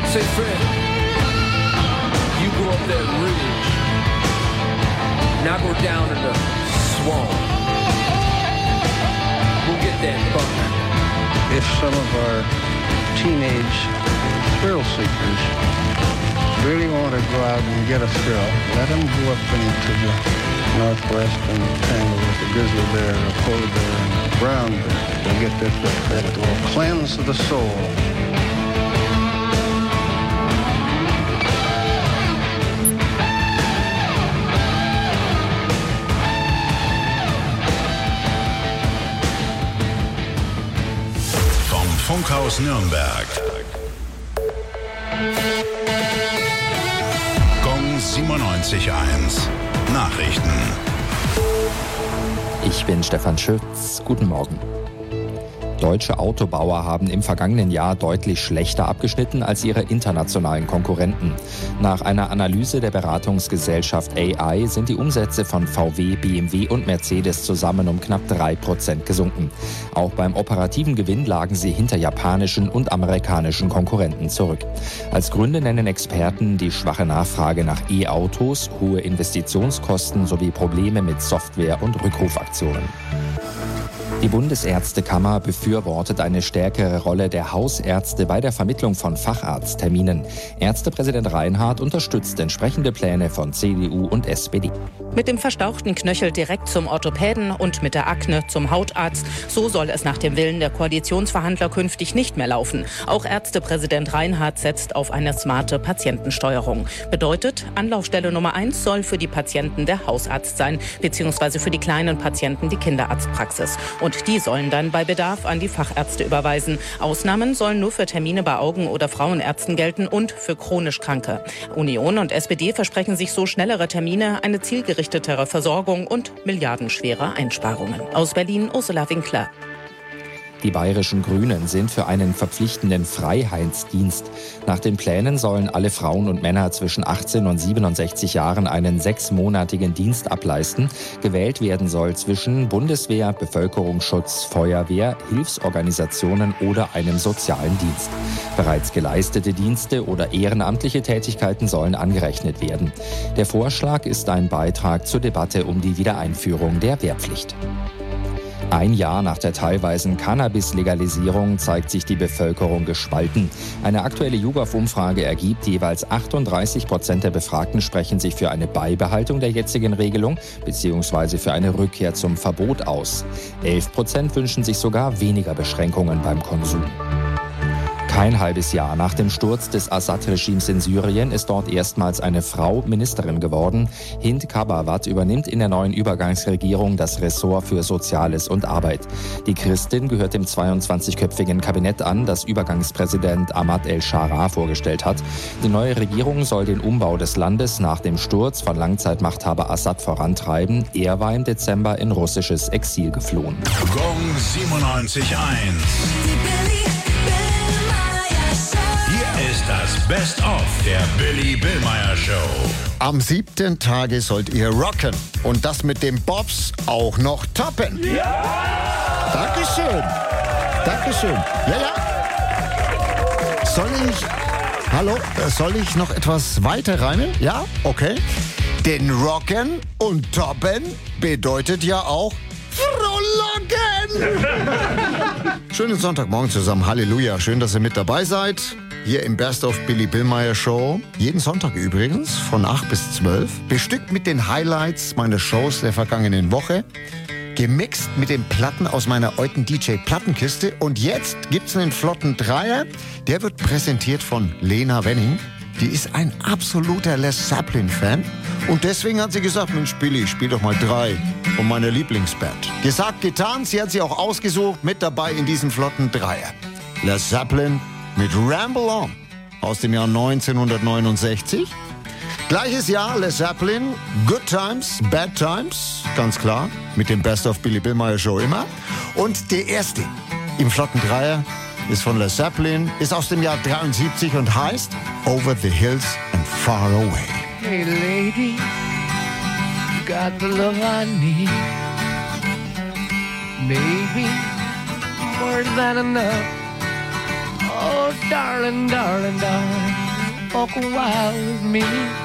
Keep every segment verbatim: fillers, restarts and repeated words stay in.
Say, friend, you go up that ridge. Now go down in the swamp. We'll get that buck. If some of our teenage thrill seekers really want to go out and get a thrill, let them go up into the Northwest and tangle with the grizzly bear, a polar bear, and a brown bear. They'll get that, that, that will cleanse the soul. Vom Funkhaus Nürnberg. Gong siebenundneunzig Komma eins. Nachrichten. Ich bin Stefan Schütz. Guten Morgen. Deutsche Autobauer haben im vergangenen Jahr deutlich schlechter abgeschnitten als ihre internationalen Konkurrenten. Nach einer Analyse der Beratungsgesellschaft A I sind die Umsätze von V W, B M W und Mercedes zusammen um knapp drei Prozent gesunken. Auch beim operativen Gewinn lagen sie hinter japanischen und amerikanischen Konkurrenten zurück. Als Gründe nennen Experten die schwache Nachfrage nach E-Autos, hohe Investitionskosten sowie Probleme mit Software- und Rückrufaktionen. Die Bundesärztekammer befürwortet eine stärkere Rolle der Hausärzte bei der Vermittlung von Facharztterminen. Ärztepräsident Reinhardt unterstützt entsprechende Pläne von C D U und S P D. Mit dem verstauchten Knöchel direkt zum Orthopäden und mit der Akne zum Hautarzt. So soll es nach dem Willen der Koalitionsverhandler künftig nicht mehr laufen. Auch Ärztepräsident Reinhardt setzt auf eine smarte Patientensteuerung. Bedeutet, Anlaufstelle Nummer eins soll für die Patienten der Hausarzt sein, beziehungsweise für die kleinen Patienten die Kinderarztpraxis. Und die sollen dann bei Bedarf an die Fachärzte überweisen. Ausnahmen sollen nur für Termine bei Augen- oder Frauenärzten gelten und für chronisch Kranke. Union und S P D versprechen sich so schnellere Termine, eine zielgerichtetere Versorgung und milliardenschwere Einsparungen. Aus Berlin, Ursula Winkler. Die bayerischen Grünen sind für einen verpflichtenden Freiheitsdienst. Nach den Plänen sollen alle Frauen und Männer zwischen achtzehn und siebenundsechzig Jahren einen sechsmonatigen Dienst ableisten. Gewählt werden soll zwischen Bundeswehr, Bevölkerungsschutz, Feuerwehr, Hilfsorganisationen oder einem sozialen Dienst. Bereits geleistete Dienste oder ehrenamtliche Tätigkeiten sollen angerechnet werden. Der Vorschlag ist ein Beitrag zur Debatte um die Wiedereinführung der Wehrpflicht. Ein Jahr nach der teilweisen Cannabis-Legalisierung zeigt sich die Bevölkerung gespalten. Eine aktuelle YouGov-Umfrage ergibt, jeweils achtunddreißig Prozent der Befragten sprechen sich für eine Beibehaltung der jetzigen Regelung bzw. für eine Rückkehr zum Verbot aus. elf Prozent wünschen sich sogar weniger Beschränkungen beim Konsum. Kein halbes Jahr nach dem Sturz des Assad-Regimes in Syrien ist dort erstmals eine Frau Ministerin geworden. Hind Kabawat übernimmt in der neuen Übergangsregierung das Ressort für Soziales und Arbeit. Die Christin gehört dem zweiundzwanzigköpfigen Kabinett an, das Übergangspräsident Ahmad el-Sharaa vorgestellt hat. Die neue Regierung soll den Umbau des Landes nach dem Sturz von Langzeitmachthaber Assad vorantreiben. Er war im Dezember in russisches Exil geflohen. Gong siebenundneunzig Komma eins. Ist das Best-of der Billy Billmeyer Show. Am siebten Tage sollt ihr rocken und das mit dem Bobs auch noch toppen. Ja! Dankeschön. Dankeschön. Ja, ja. Soll ich, hallo, soll ich noch etwas weiter reimen? Ja? Okay. Denn rocken und toppen bedeutet ja auch frohlocken. Schönen Sonntagmorgen zusammen. Halleluja. Schön, dass ihr mit dabei seid. Hier im Best of Billy Billmeyer Show. Jeden Sonntag übrigens, von acht bis zwölf. Bestückt mit den Highlights meiner Shows der vergangenen Woche. Gemixt mit den Platten aus meiner alten D J-Plattenkiste. Und jetzt gibt's einen flotten Dreier. Der wird präsentiert von Lena Wenning. Die ist ein absoluter Les Zeppelin-Fan. Und deswegen hat sie gesagt, Mensch Billy, spiel doch mal drei von meiner Lieblingsband. Gesagt, getan. Sie hat sie auch ausgesucht. Mit dabei in diesem flotten Dreier. Les Zeppelin mit Ramble On aus dem Jahr neunzehnhundertneunundsechzig. Gleiches Jahr Les Zeppelin, Good Times, Bad Times, ganz klar, mit dem Best of Billy Billmeyer Show immer. Und der erste im flotten Dreier ist von Les Zeppelin, ist aus dem Jahr dreiundsiebzig und heißt Over the Hills and Far Away. Hey lady, you got the love I need. Maybe more than enough. Oh, darling, darling, darling, walk a while with me.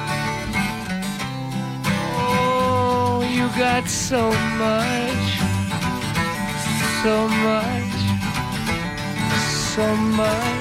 Oh, you got so much, so much, so much.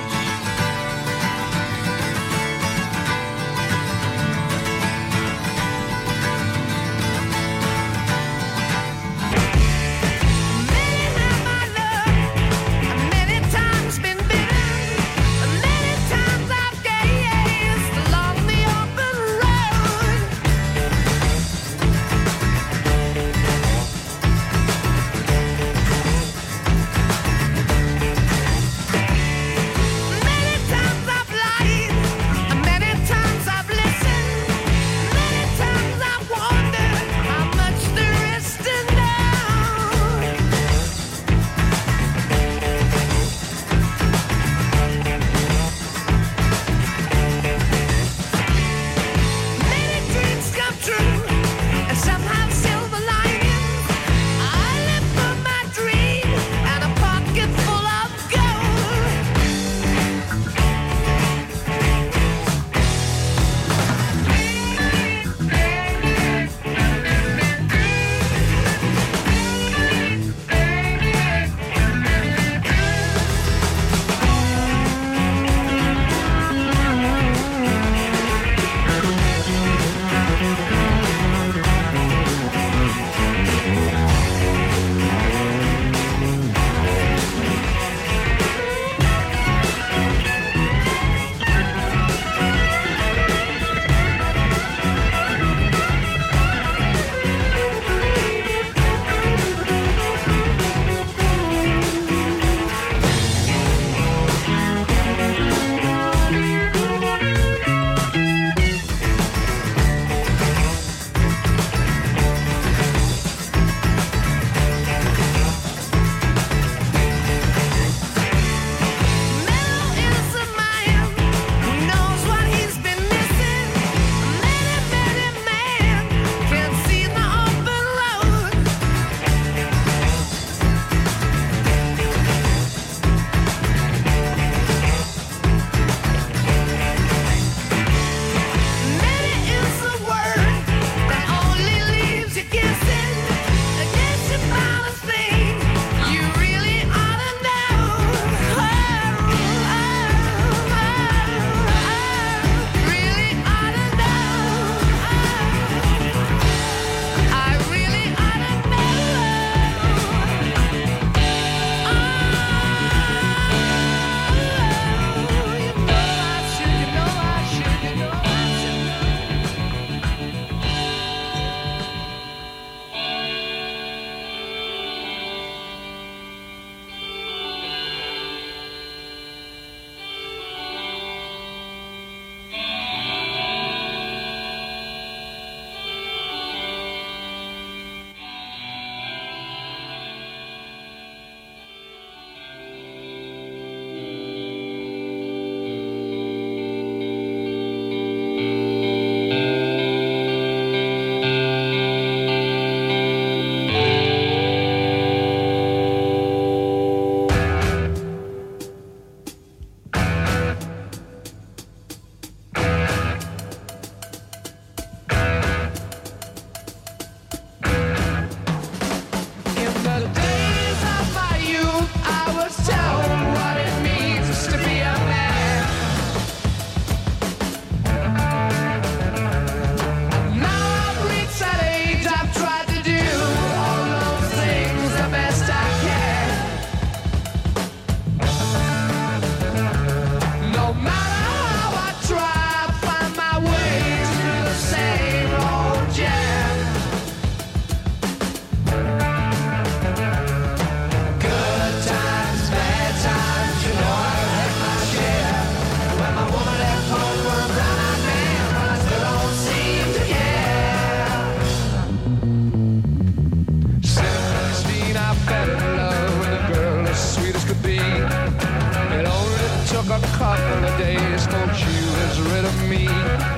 couple of days till she was rid of me.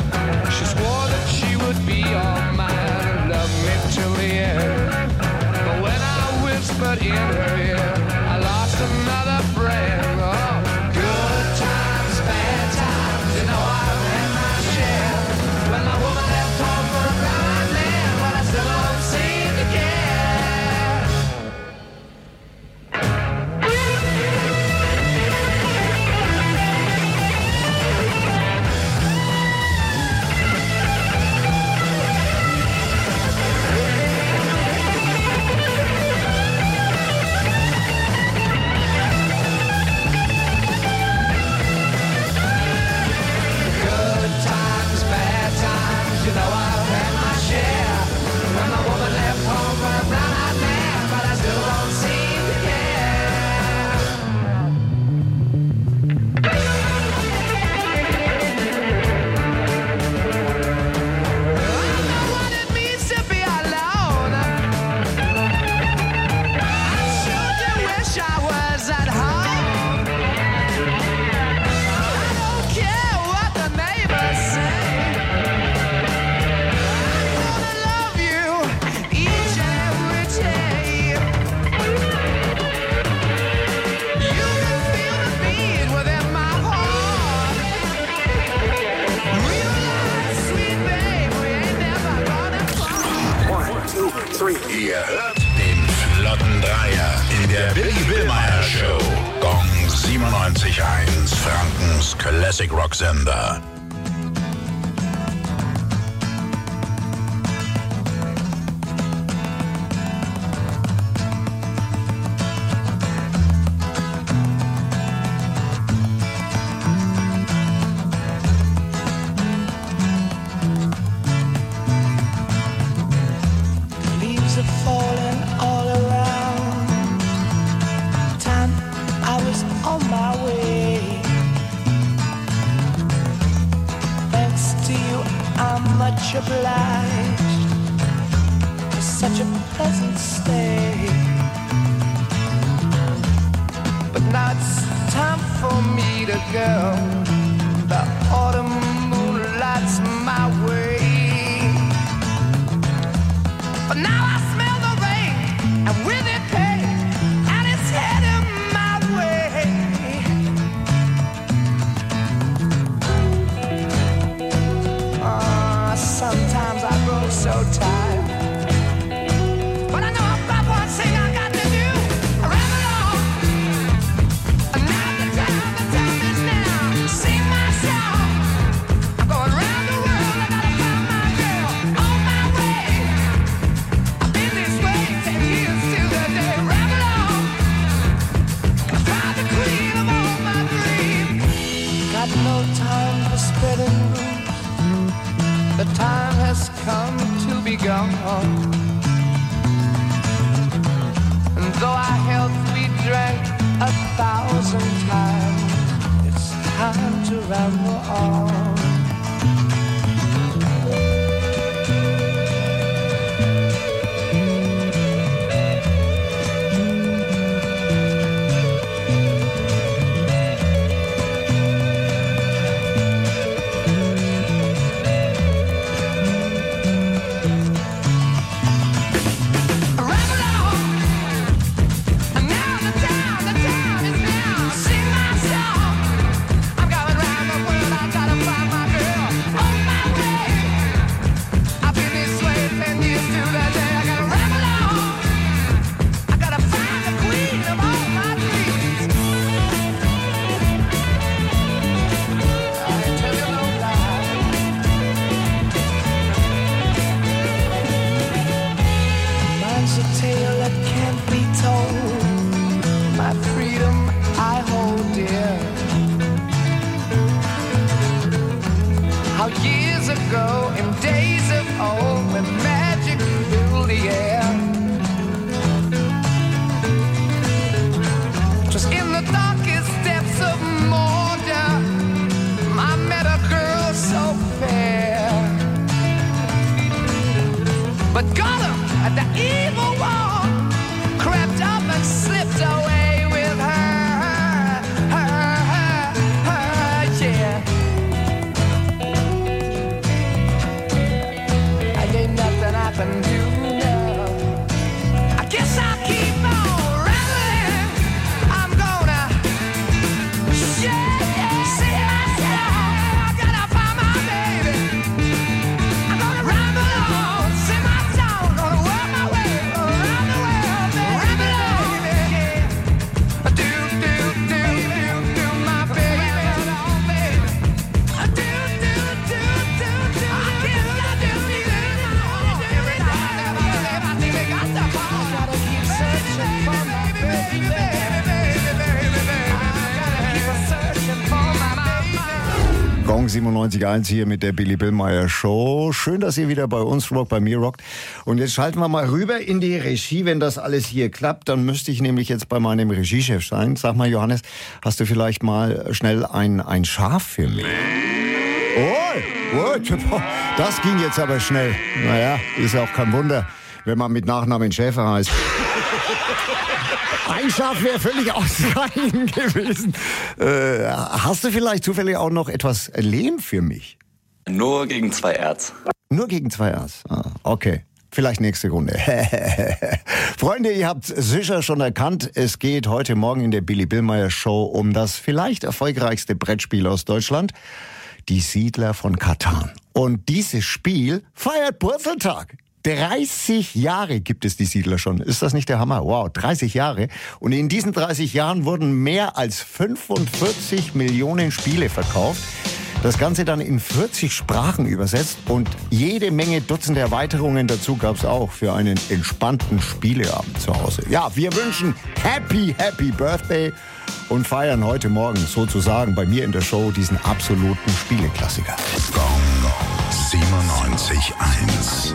She swore that she would be all mine and love me till the end. But when I whispered in her ear, I lost another friend. Oh, good times. Classic Rock Sender. Obliged for such a pleasant stay, but now it's time for me to go. The autumn moonlight's my way, but now I smell the rain and with it pain, and it's heading my way. Uh, sometimes I grow so tired, but I know I've got one thing I got to do. I ramble on, and now the time, the time is now. Sing my song, I'm going round the world. I gotta find my girl on my way. I've been this way ten years till the day. Ramble on, gonna find the queen of all my dreams. Got no time for spreading rumors. The time has come to be gone. And though our health we drank a thousand times, it's time to ramble on. siebenundneunzig Komma eins hier mit der Billy Billmeyer Show. Schön, dass ihr wieder bei uns rockt, bei mir rockt. Und jetzt schalten wir mal rüber in die Regie. Wenn das alles hier klappt, dann müsste ich nämlich jetzt bei meinem Regiechef sein. Sag mal, Johannes, hast du vielleicht mal schnell ein, ein Schaf für mich? Oh, oh, das ging jetzt aber schnell. Naja, ist ja auch kein Wunder, wenn man mit Nachnamen Schäfer heißt. Ein Schaf wäre völlig ausreichend gewesen. Äh, hast du vielleicht zufällig auch noch etwas Lehm für mich? Nur gegen zwei Erz. Nur gegen zwei Erz? Ah, okay. Vielleicht nächste Runde. Freunde, ihr habt sicher schon erkannt, es geht heute Morgen in der Billy Billmeyer Show um das vielleicht erfolgreichste Brettspiel aus Deutschland, die Siedler von Catan. Und dieses Spiel feiert Purzeltag. dreißig Jahre gibt es die Siedler schon. Ist das nicht der Hammer? Wow, dreißig Jahre. Und in diesen dreißig Jahren wurden mehr als fünfundvierzig Millionen Spiele verkauft. Das Ganze dann in vierzig Sprachen übersetzt und jede Menge Dutzende Erweiterungen dazu gab es auch für einen entspannten Spieleabend zu Hause. Ja, wir wünschen Happy, Happy Birthday und feiern heute Morgen sozusagen bei mir in der Show diesen absoluten Spieleklassiker. Gong siebenundneunzig eins.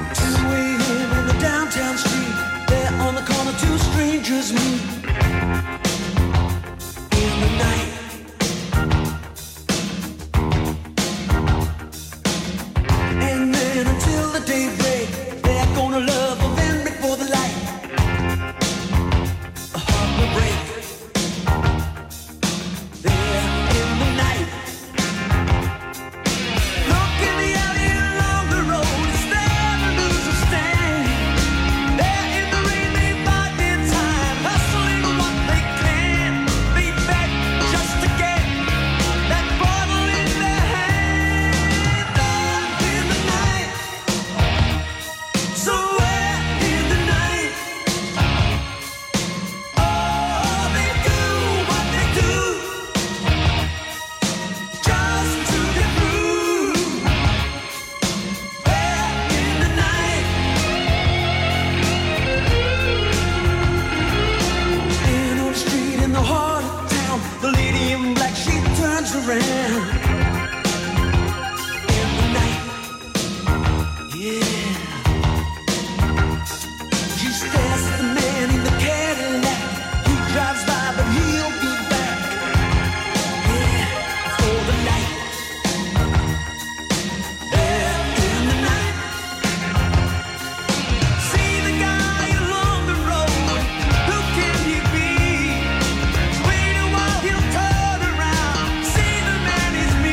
He's me.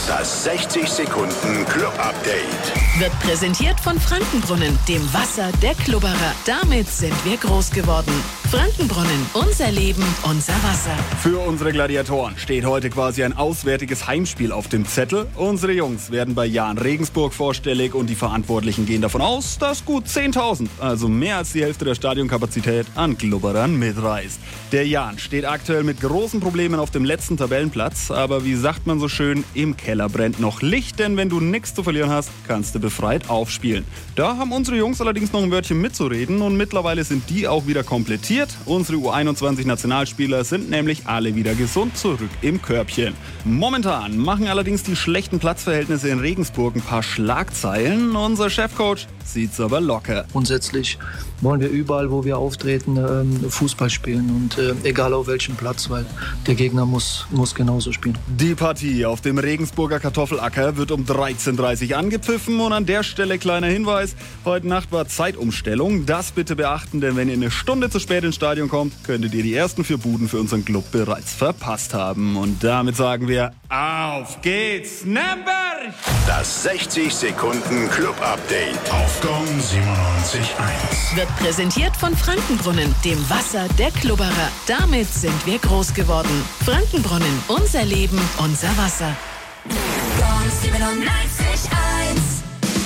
Das sechzig Sekunden Club Update. Wird präsentiert von Frankenbrunnen, dem Wasser der Klubberer. Damit sind wir groß geworden. Frankenbrunnen, unser Leben, unser Wasser. Für unsere Gladiatoren steht heute quasi ein auswärtiges Heimspiel auf dem Zettel. Unsere Jungs werden bei Jahn Regensburg vorstellig und die Verantwortlichen gehen davon aus, dass gut zehntausend, also mehr als die Hälfte der Stadionkapazität, an Klubberern mitreist. Der Jahn steht aktuell mit großen Problemen auf dem letzten Tabellenplatz, aber wie sagt man so schön, im Keller brennt noch Licht, denn wenn du nichts zu verlieren hast, kannst du befreit aufspielen. Da haben unsere Jungs allerdings noch ein Wörtchen mitzureden und mittlerweile sind die auch wieder komplettiert. Unsere U einundzwanzig Nationalspieler sind nämlich alle wieder gesund zurück im Körbchen. Momentan machen allerdings die schlechten Platzverhältnisse in Regensburg ein paar Schlagzeilen. Unser Chefcoach sieht's aber locker. Grundsätzlich wollen wir überall, wo wir auftreten, Fußball spielen und äh, egal auf welchem Platz, weil der Gegner muss, muss genauso spielen. Die Partie auf dem Regensburger Kartoffelacker wird um dreizehn Uhr dreißig angepfiffen und an der Stelle kleiner Hinweis, heute Nacht war Zeitumstellung, das bitte beachten, denn wenn ihr eine Stunde zu spät ins Stadion kommt, könntet ihr die ersten vier Buden für unseren Club bereits verpasst haben. Und damit sagen wir, auf geht's, Nürnberg! Das sechzig Sekunden Club Update auf Gong siebenundneunzig Komma eins. Wird präsentiert von Frankenbrunnen, dem Wasser der Klubberer. Damit sind wir groß geworden. Frankenbrunnen, unser Leben, unser Wasser. Gong siebenundneunzig Komma eins.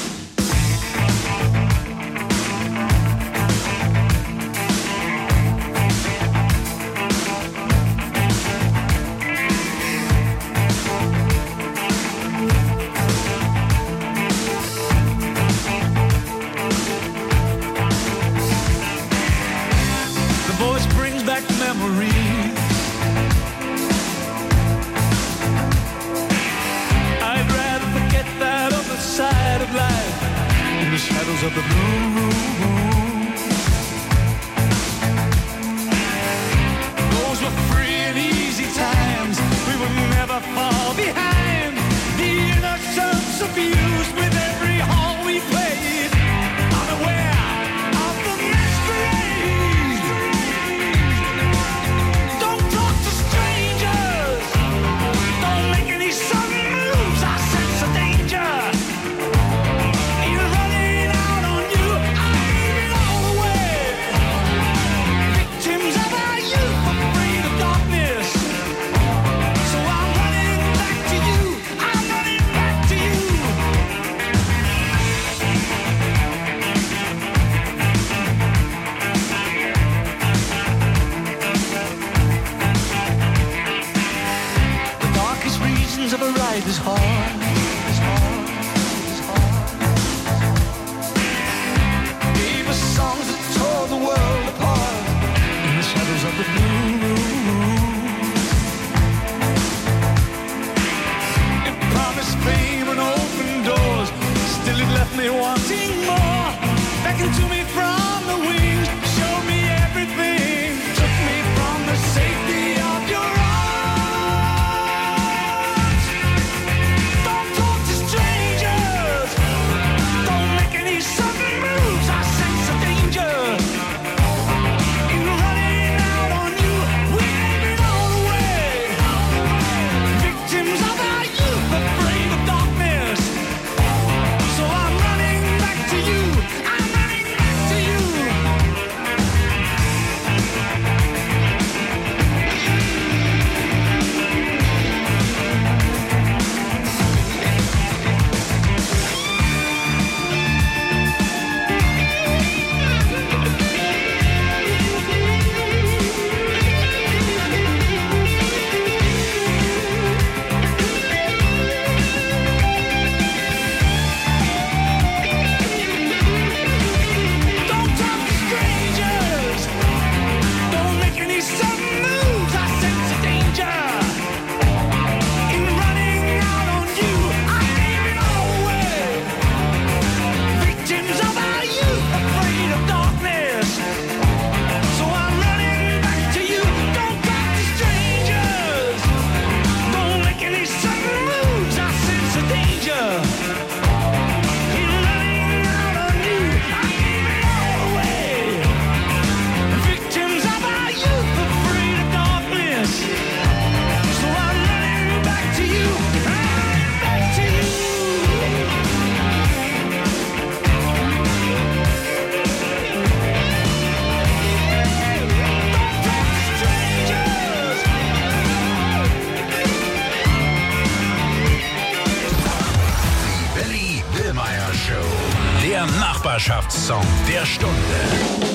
Shadows of the blue room. Those were free and easy times. We would never fall behind. The innocence abused with every hall we played. Unaware of the masquerade. Don't talk to strangers. Don't make any sudden moves. I sense a danger. Of a ride is hard, is hard, is hard. Gave us songs that tore the world apart in the shadows of the blue room. It promised fame and open doors, still it left me wanting more. Beckoned to me from the wings, showed me everything, took me from the safety of your arms. Nachbarschaftssong der Stunde.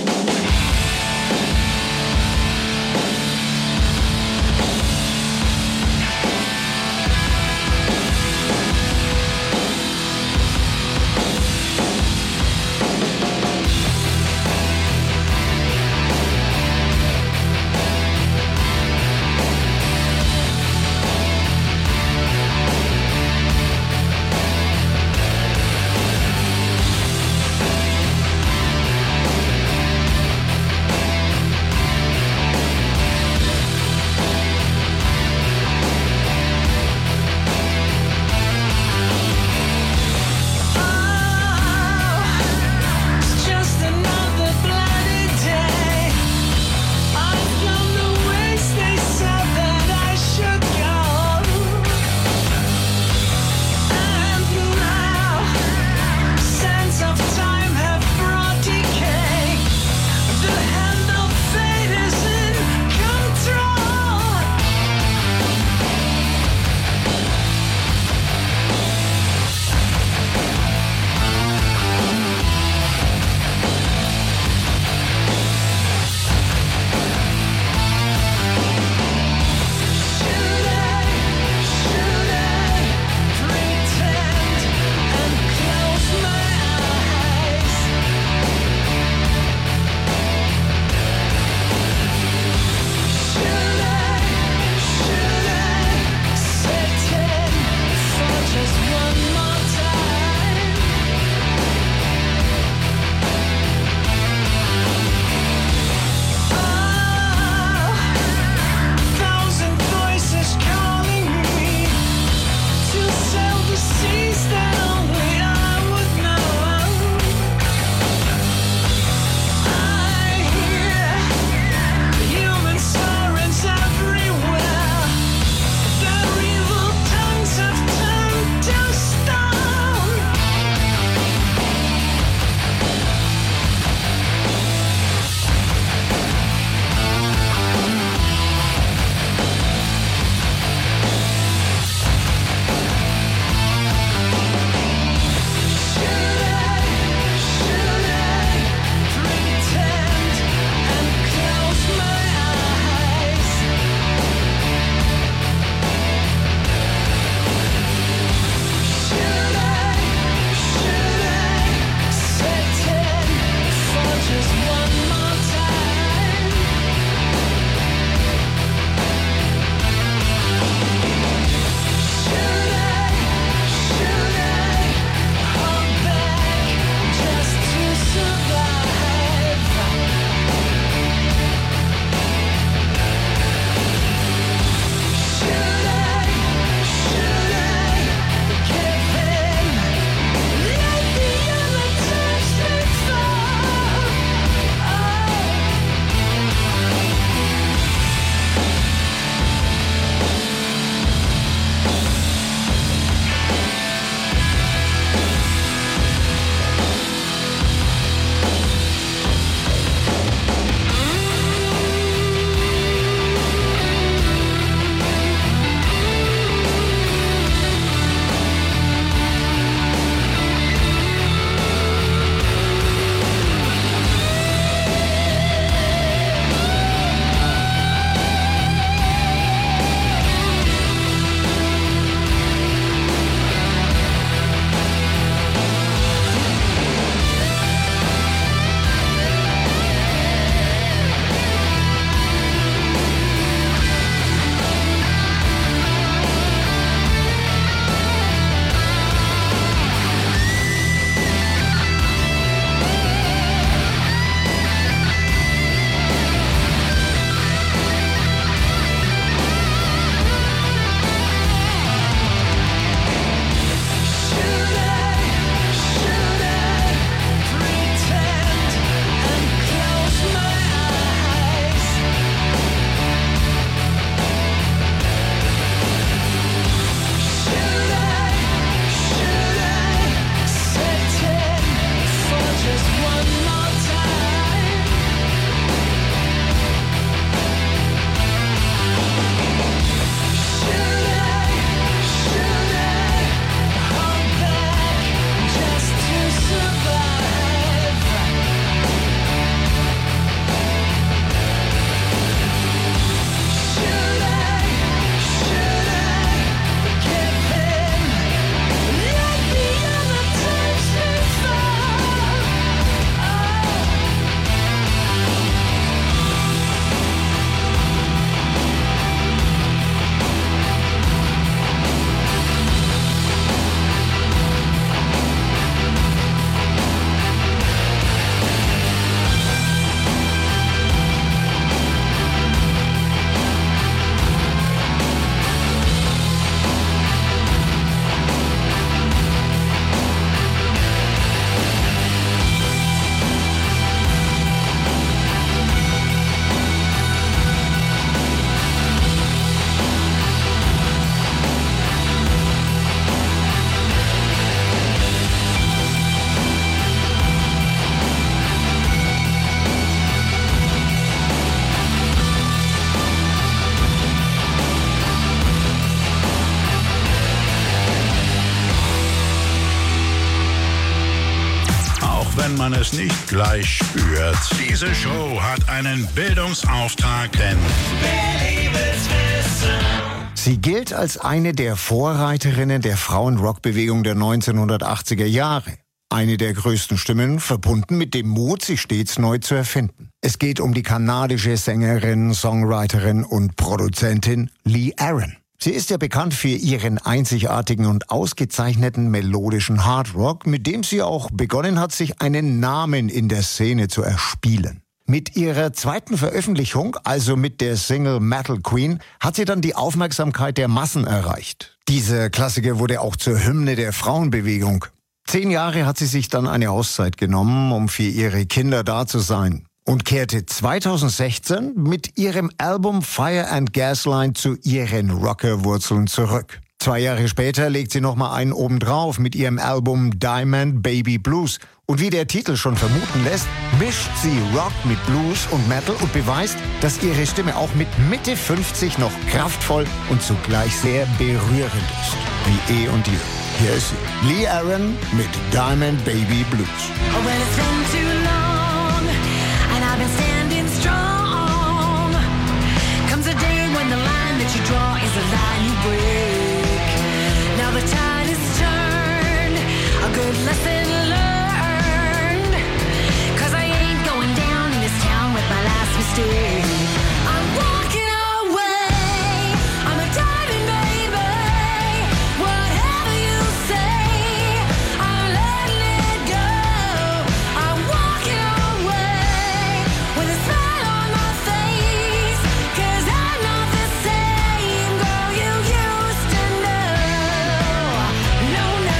wenn man es nicht gleich spürt. Diese Show hat einen Bildungsauftrag, denn Billy will's wissen. Sie gilt als eine der Vorreiterinnen der Frauenrockbewegung der neunzehnhundertachtziger Jahre. Eine der größten Stimmen, verbunden mit dem Mut, sich stets neu zu erfinden. Es geht um die kanadische Sängerin, Songwriterin und Produzentin Lee Aaron. Sie ist ja bekannt für ihren einzigartigen und ausgezeichneten melodischen Hardrock, mit dem sie auch begonnen hat, sich einen Namen in der Szene zu erspielen. Mit ihrer zweiten Veröffentlichung, also mit der Single Metal Queen, hat sie dann die Aufmerksamkeit der Massen erreicht. Dieser Klassiker wurde auch zur Hymne der Frauenbewegung. Zehn Jahre hat sie sich dann eine Auszeit genommen, um für ihre Kinder da zu sein. Und kehrte zweitausendsechzehn mit ihrem Album Fire and Gasline zu ihren Rockerwurzeln zurück. Zwei Jahre später legt sie nochmal einen obendrauf mit ihrem Album Diamond Baby Blues. Und wie der Titel schon vermuten lässt, mischt sie Rock mit Blues und Metal und beweist, dass ihre Stimme auch mit Mitte fünfzig noch kraftvoll und zugleich sehr berührend ist. Wie eh und je. Hier ist sie, Lee Aaron mit Diamond Baby Blues. Oh, well, it's been too long, and I've been standing strong. Comes a day when the line that you draw is a line you break. Now the tide is turned, a good lesson learned. Cause I ain't going down in this town with my last mistake. I'm walking away, I'm a diamond baby. Whatever you say, I'm letting it go. I'm walking away with a smile on my face. Cause I'm not the same girl you used to know. No, no.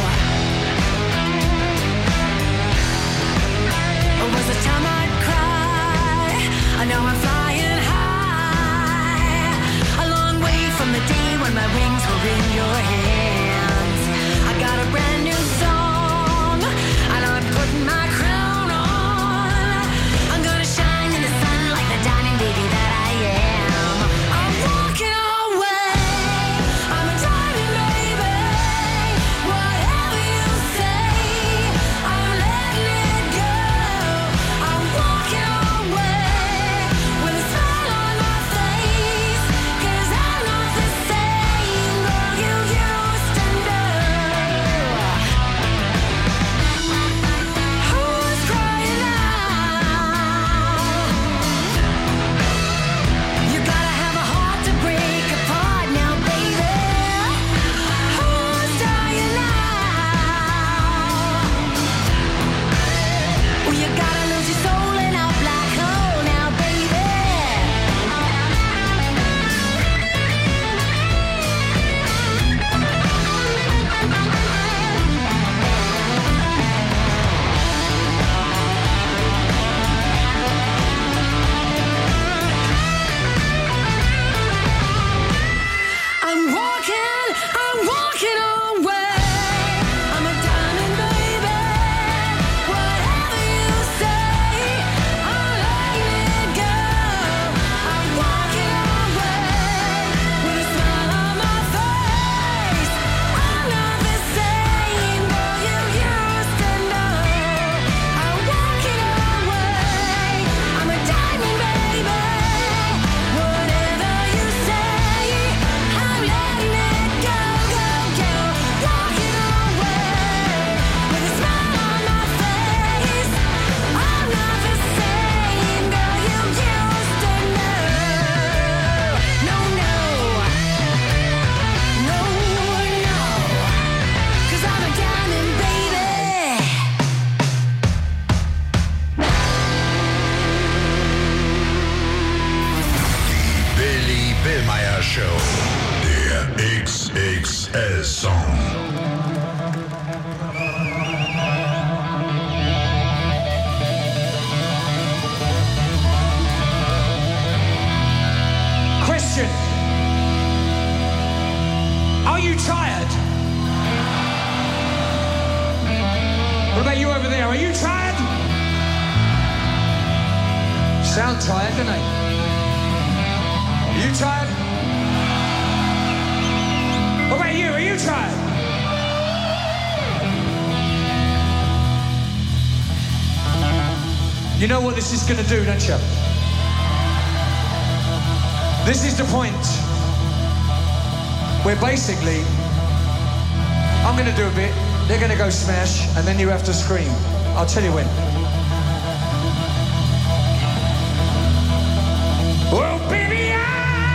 It was a time I'd cry. I know I'm flying high, a long way from the day when my wings were in your hands. I got a brand new song, and I'm putting my crown on. I'm gonna shine in the sun like the diamond baby that I am. I'm walking away, I'm a diamond baby. Whatever you say, I'm letting it go. I'm walking away with a smile on my face. Cause I'm not the same girl you used to know. Who's crying now? You gotta have a heart to break apart now, baby. Who's dying now? Well, you gotta lose your soul in a black hole now, baby. I'm walking, I'm walking away. I'm a diamond baby. Whatever you say, I'm letting it go. I'm walking away with a smile on my face. I'm not the same girl you used to know. I'm walking away. I'm a diamond baby. Whatever you say, I'm letting it go, go, go. Walking away with a smile on my face. I'm not the same girl you used to know. No, no. No, no. Cause I'm a diamond baby. Billy Billmeyer Show. Der X X L-Song. Question. Are you tired? What about you over there? Are you tired? Sound tired, don't they? Are you tired? What about you? Are you tired? You know what this is going to do, don't you? This is the point where basically I'm going to do a bit, they're going to go smash, and then you have to scream. I'll tell you when. Oh, baby, I...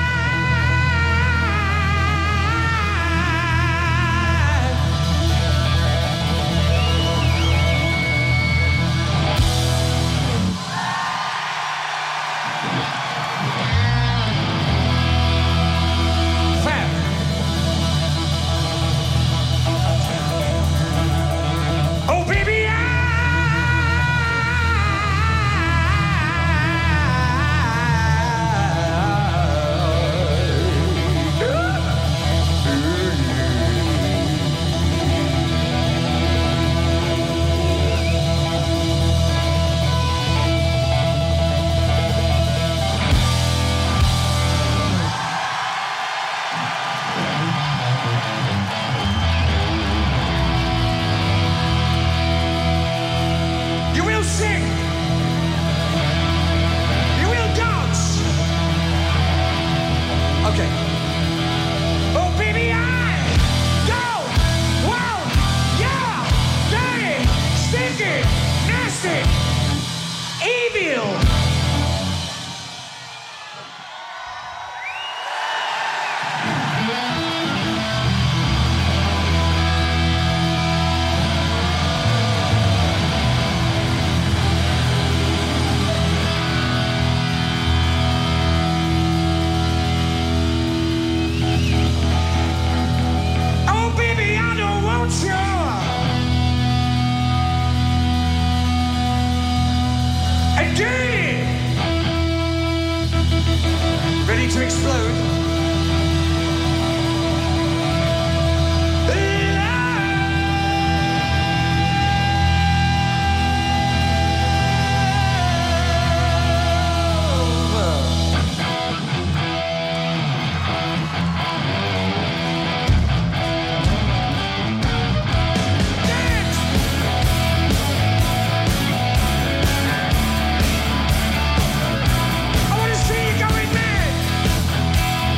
To explode. I want to see you going mad.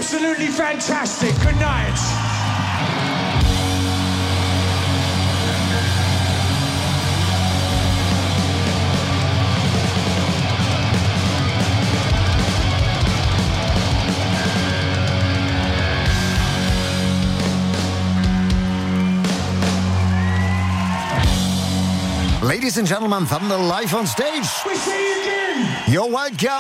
absolutely fantastic. Good night. Ladies and gentlemen, Thunder live on stage. We see you again. You're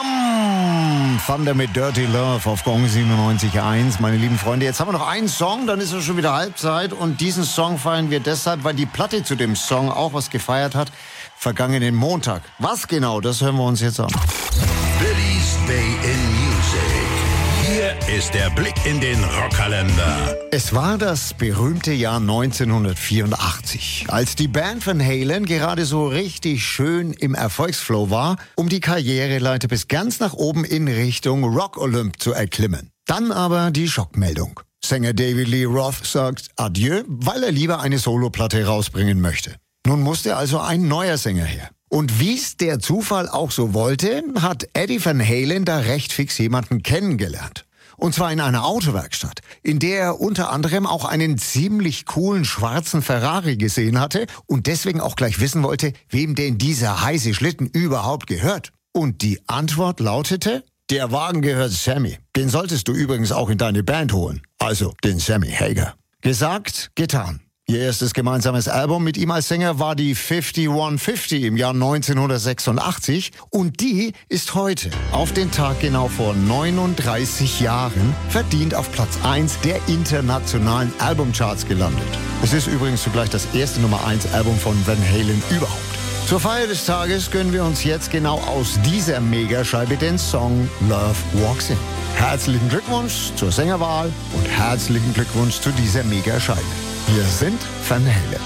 welcome. Thunder mit Dirty Love auf Gong siebenundneunzig Komma eins. Meine lieben Freunde, jetzt haben wir noch einen Song, dann ist es schon wieder Halbzeit. Und diesen Song feiern wir deshalb, weil die Platte zu dem Song auch was gefeiert hat. Vergangenen Montag. Was genau, das hören wir uns jetzt an. Billy's Day in Music. Hier ist der Blick in den Rockkalender. Es war das berühmte Jahr neunzehnhundertvierundachtzig, als die Band Van Halen gerade so richtig schön im Erfolgsflow war, um die Karriereleiter bis ganz nach oben in Richtung Rock Olymp zu erklimmen. Dann aber die Schockmeldung. Sänger David Lee Roth sagt Adieu, weil er lieber eine Soloplatte rausbringen möchte. Nun musste also ein neuer Sänger her. Und wie's der Zufall auch so wollte, hat Eddie Van Halen da recht fix jemanden kennengelernt. Und zwar in einer Autowerkstatt, in der er unter anderem auch einen ziemlich coolen schwarzen Ferrari gesehen hatte und deswegen auch gleich wissen wollte, wem denn dieser heiße Schlitten überhaupt gehört. Und die Antwort lautete, der Wagen gehört Sammy. Den solltest du übrigens auch in deine Band holen. Also den Sammy Hagar. Gesagt, getan. Ihr erstes gemeinsames Album mit ihm als Sänger war die fünfzig einhundertfünfzig im Jahr neunzehnhundertsechsundachtzig und die ist heute, auf den Tag genau vor neununddreißig Jahren, verdient auf Platz eins der internationalen Albumcharts gelandet. Es ist übrigens zugleich das erste Nummer eins Album von Van Halen überhaupt. Zur Feier des Tages gönnen wir uns jetzt genau aus dieser Megascheibe den Song Love Walks In. Herzlichen Glückwunsch zur Sängerwahl und herzlichen Glückwunsch zu dieser Megascheibe. Wir sind Van Halen.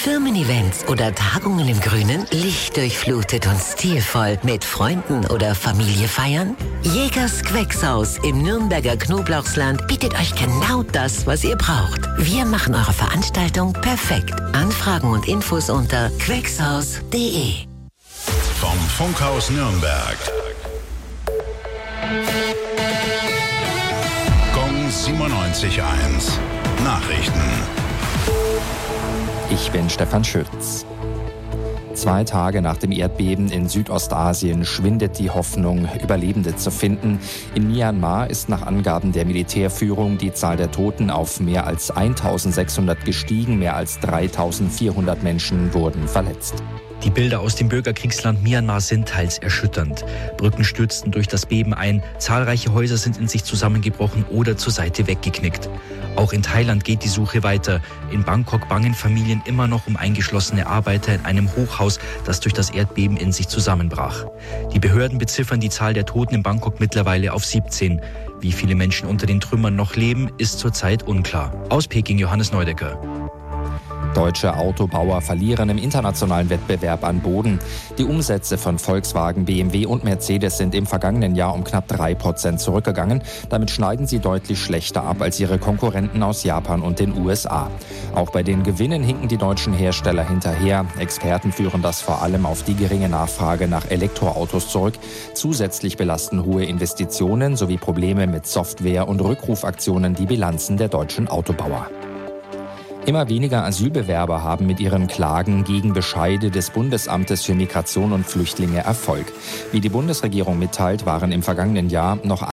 Firmen-Events oder Tagungen im Grünen? Lichtdurchflutet und stilvoll mit Freunden oder Familie feiern? Jägers Gewächshaus im Nürnberger Knoblauchsland bietet euch genau das, was ihr braucht. Wir machen eure Veranstaltung perfekt. Anfragen und Infos unter gewächshaus punkt de. Vom Funkhaus Nürnberg. Gong siebenundneunzig Komma eins. Nachrichten. Ich bin Stefan Schütz. Zwei Tage nach dem Erdbeben in Südostasien schwindet die Hoffnung, Überlebende zu finden. In Myanmar ist nach Angaben der Militärführung die Zahl der Toten auf mehr als eintausendsechshundert gestiegen. Mehr als dreitausendvierhundert Menschen wurden verletzt. Die Bilder aus dem Bürgerkriegsland Myanmar sind teils erschütternd. Brücken stürzten durch das Beben ein, zahlreiche Häuser sind in sich zusammengebrochen oder zur Seite weggeknickt. Auch in Thailand geht die Suche weiter. In Bangkok bangen Familien immer noch um eingeschlossene Arbeiter in einem Hochhaus, das durch das Erdbeben in sich zusammenbrach. Die Behörden beziffern die Zahl der Toten in Bangkok mittlerweile auf siebzehn. Wie viele Menschen unter den Trümmern noch leben, ist zurzeit unklar. Aus Peking Johannes Neudecker. Deutsche Autobauer verlieren im internationalen Wettbewerb an Boden. Die Umsätze von Volkswagen, B M W und Mercedes sind im vergangenen Jahr um knapp drei Prozent zurückgegangen. Damit schneiden sie deutlich schlechter ab als ihre Konkurrenten aus Japan und den U S A. Auch bei den Gewinnen hinken die deutschen Hersteller hinterher. Experten führen das vor allem auf die geringe Nachfrage nach Elektroautos zurück. Zusätzlich belasten hohe Investitionen sowie Probleme mit Software- und Rückrufaktionen die Bilanzen der deutschen Autobauer. Immer weniger Asylbewerber haben mit ihren Klagen gegen Bescheide des Bundesamtes für Migration und Flüchtlinge Erfolg. Wie die Bundesregierung mitteilt, waren im vergangenen Jahr noch